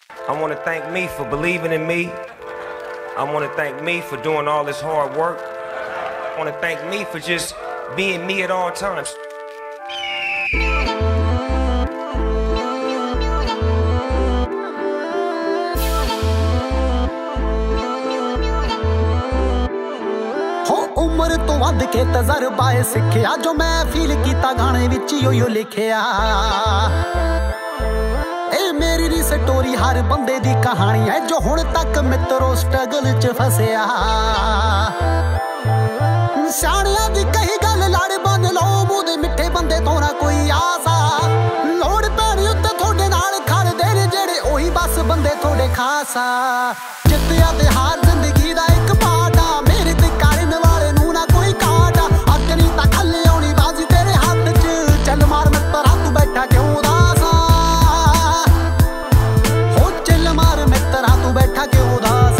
I want to thank me for believing in me. I want to thank me for doing all this hard work. I want to thank me for just being me at all times. उम्र तो वध के तजर्बा सिखिया जो मैं feel किया गाने विच यो लिखिया ए मेरी री स्टोरी हर बंदे दी कहानी है जो हुण तक मित्रों स्ट्रगल च फसिया सियाणियां दी कही गल लड़ बन लो मूंह दे मिठे बंदे तो ना कोई आसा लोड़ पैणी उत्ते थोड़े नाल खड़दे ने जेड़े ओही बस बंदे थोड़े खासा जित्तिया ते हार जिंदगी दा एक पार्ट आ मेरे ते करन वाले नूं ना कोई काट आ अज नहीं तां कल आउणी बाजी तेरे हाथ च चल मार मित्रा तू बैठा क्यों उदास हो चल मार मित्रा तू बैठा क्यों उदास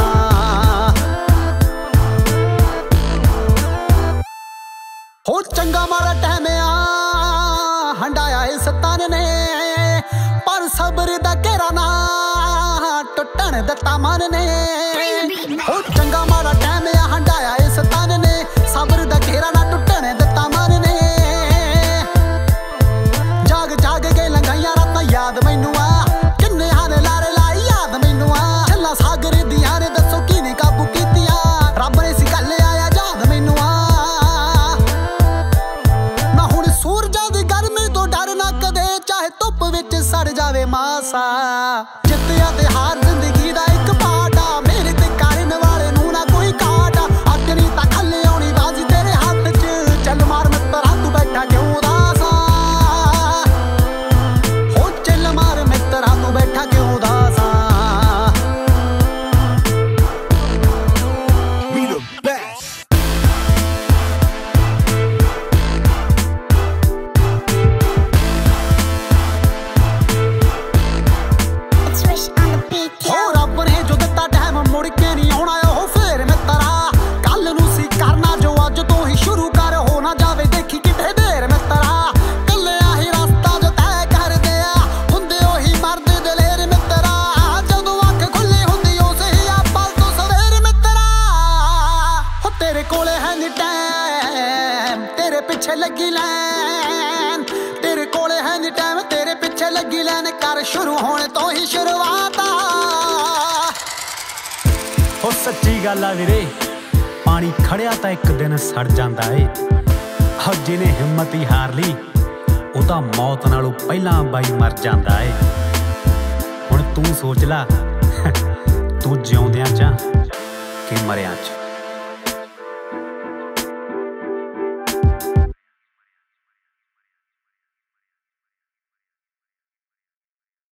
हो चंगा मारा टाइम आ हंडाया इस तन ने पर सब्र दा घेरा ना टुटण दिता मन ने हो चंगा मारा टाइम आ हंडाया इस तन ने सब्र दा घेरा ना टुटण दिता मन ने जाग जाग के लंघाइया रातां याद मैनू आ किन्ने हारे लारे लाई याद मैनू आ छल्ला सागर दियां ने दसो किने काबू कीतिया रब ने सी गल आया याद मैनू आ ना हुण सूरजां दी गर्मी तो डर ना कदे चाहे धुप विच सड़ जावे मासा जित्तिया ते हार जिंदगी दा एक पार्ट आ मेरे ते करन वाले नूं ना कोई काट आ अज नहीं तां कल आउणी बाजी तेरे हाथ च चल मार मित्रा तू बैठा क्यों उदास हो चल मार मित्रा तू बैठा क्यों उदास We the best. It's Wish on the beat, हो yo. रब ने जो दिता टाइम मुड़ के नहीं आउणा ओ फिर मित्रा कल नूं सी करना जो अज तो ही शुरू कर हो ना जावे देखी किते देर मित्रा कल्लिया ही रास्ता जो तय कर दिया हुंदे ओही मर्द दलेर मित्रा जदों अख खुली हुंदी उसे ही आ पल तो सवेर मित्रा हो तेरे कोले है नी टाइम तेरे पिछे लगी लैन तेरे कोले है नी टाइम तेरे पिछे लगी लैन कर शुरू होने तो ही शुरुआत हो सच्ची गल आ वीरे पानी खड़िया तां एक दिन सड़ जांदा ए हो जिने हिम्मत ही हार ली ਉਹ ਤਾਂ मौत नालों ਪਹਿਲਾਂ ਬਾਈ ਮਰ ਜਾਂਦਾ ਏ ਹੁਣ ਤੂੰ ਸੋਚ ਲਾ ਤੂੰ ਜਿਉਂਦਿਆਂ ਚ ਕਿ ਮਰਿਆਂ ਚ